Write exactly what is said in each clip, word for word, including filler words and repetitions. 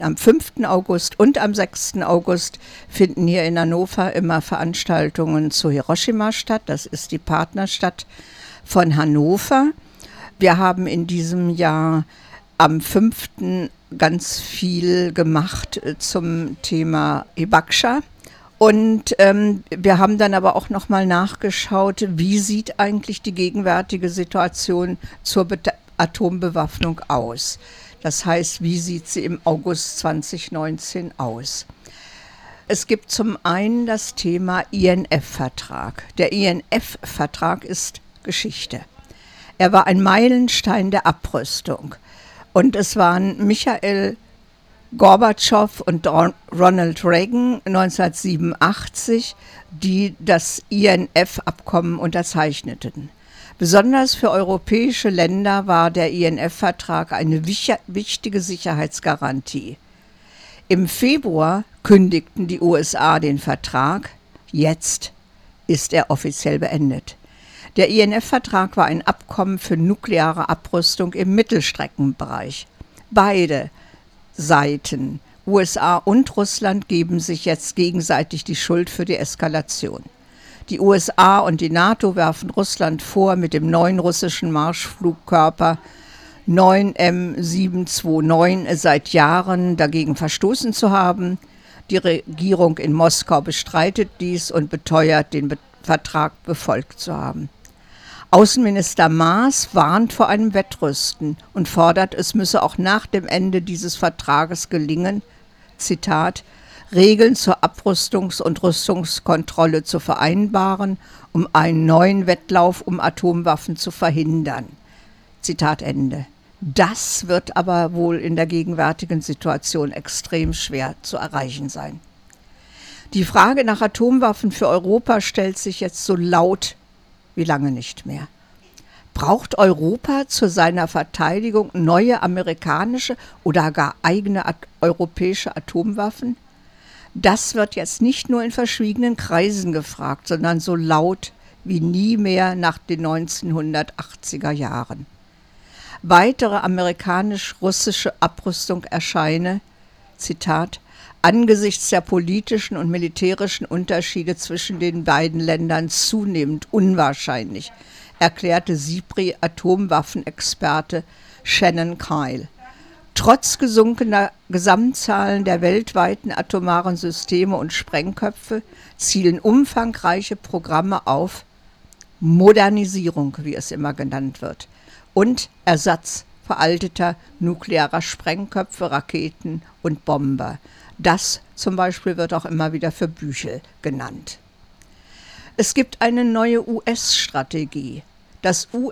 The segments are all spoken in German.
Am fünften August und am sechsten August finden hier in Hannover immer Veranstaltungen zu Hiroshima statt. Das ist die Partnerstadt von Hannover. Wir haben in diesem Jahr am fünften ganz viel gemacht zum Thema Hibakusha. Und ähm, wir haben dann aber auch nochmal nachgeschaut, wie sieht eigentlich die gegenwärtige Situation zur Be- Atombewaffnung aus. Das heißt, wie sieht sie im August zwanzig neunzehn aus? Es gibt zum einen das Thema I N F-Vertrag. Der I N F-Vertrag ist Geschichte. Er war ein Meilenstein der Abrüstung. Und es waren Michail Gorbatschow und Ronald Reagan neunzehnhundertsiebenundachtzig, die das I N F-Abkommen unterzeichneten. Besonders für europäische Länder war der I N F-Vertrag eine wichtige Sicherheitsgarantie. Im Februar kündigten die U S A den Vertrag. Jetzt ist er offiziell beendet. Der I N F-Vertrag war ein Abkommen für nukleare Abrüstung im Mittelstreckenbereich. Beide Seiten, U S A und Russland, geben sich jetzt gegenseitig die Schuld für die Eskalation. Die U S A und die NATO werfen Russland vor, mit dem neuen russischen Marschflugkörper neun M sieben zwei neun seit Jahren dagegen verstoßen zu haben. Die Regierung in Moskau bestreitet dies und beteuert, den Be- Vertrag befolgt zu haben. Außenminister Maas warnt vor einem Wettrüsten und fordert, es müsse auch nach dem Ende dieses Vertrages gelingen, Zitat, Regeln zur Abrüstungs- und Rüstungskontrolle zu vereinbaren, um einen neuen Wettlauf um Atomwaffen zu verhindern. Zitat Ende. Das wird aber wohl in der gegenwärtigen Situation extrem schwer zu erreichen sein. Die Frage nach Atomwaffen für Europa stellt sich jetzt so laut wie lange nicht mehr. Braucht Europa zu seiner Verteidigung neue amerikanische oder gar eigene at- europäische Atomwaffen? Das wird jetzt nicht nur in verschwiegenen Kreisen gefragt, sondern so laut wie nie mehr nach den neunzehnhundertachtziger Jahren. Weitere amerikanisch-russische Abrüstung erscheine, Zitat, angesichts der politischen und militärischen Unterschiede zwischen den beiden Ländern zunehmend unwahrscheinlich, erklärte SIPRI-Atomwaffenexperte Shannon Kyle. Trotz gesunkener Gesamtzahlen der weltweiten atomaren Systeme und Sprengköpfe zielen umfangreiche Programme auf Modernisierung, wie es immer genannt wird, und Ersatz veralteter nuklearer Sprengköpfe, Raketen und Bomber. Das zum Beispiel wird auch immer wieder für Büchel genannt. Es gibt eine neue U S-Strategie. Das U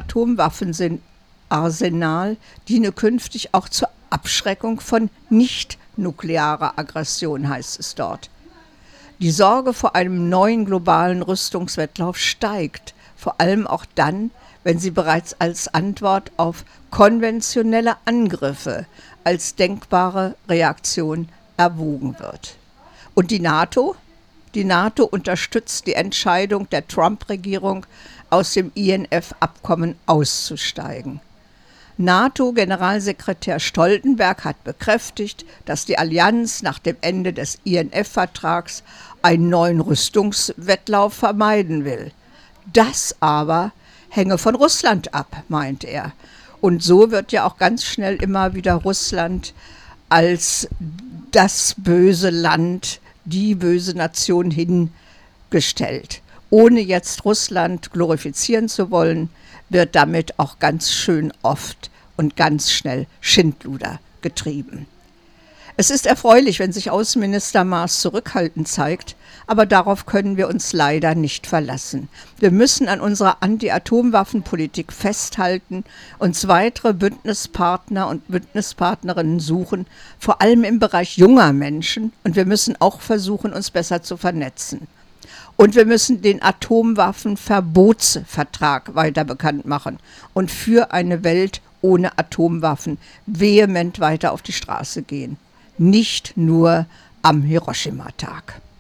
S-Atomwaffenarsenal diene künftig auch zur Abschreckung von nicht-nuklearer Aggression, heißt es dort. Die Sorge vor einem neuen globalen Rüstungswettlauf steigt, vor allem auch dann, wenn sie bereits als Antwort auf konventionelle Angriffe als denkbare Reaktion erwogen wird. Und die NATO? Die NATO unterstützt die Entscheidung der Trump-Regierung, aus dem I N F-Abkommen auszusteigen. NATO-Generalsekretär Stoltenberg hat bekräftigt, dass die Allianz nach dem Ende des I N F-Vertrags einen neuen Rüstungswettlauf vermeiden will. Das aber hänge von Russland ab, meint er. Und so wird ja auch ganz schnell immer wieder Russland als das böse Land, die böse Nation hingestellt. Ohne jetzt Russland glorifizieren zu wollen, wird damit auch ganz schön oft und ganz schnell Schindluder getrieben. Es ist erfreulich, wenn sich Außenminister Maas zurückhaltend zeigt, aber darauf können wir uns leider nicht verlassen. Wir müssen an unserer Anti-Atomwaffenpolitik festhalten, uns weitere Bündnispartner und Bündnispartnerinnen suchen, vor allem im Bereich junger Menschen, und wir müssen auch versuchen, uns besser zu vernetzen. Und wir müssen den Atomwaffenverbotsvertrag weiter bekannt machen und für eine Welt ohne Atomwaffen vehement weiter auf die Straße gehen. Nicht nur am Hiroshima-Tag.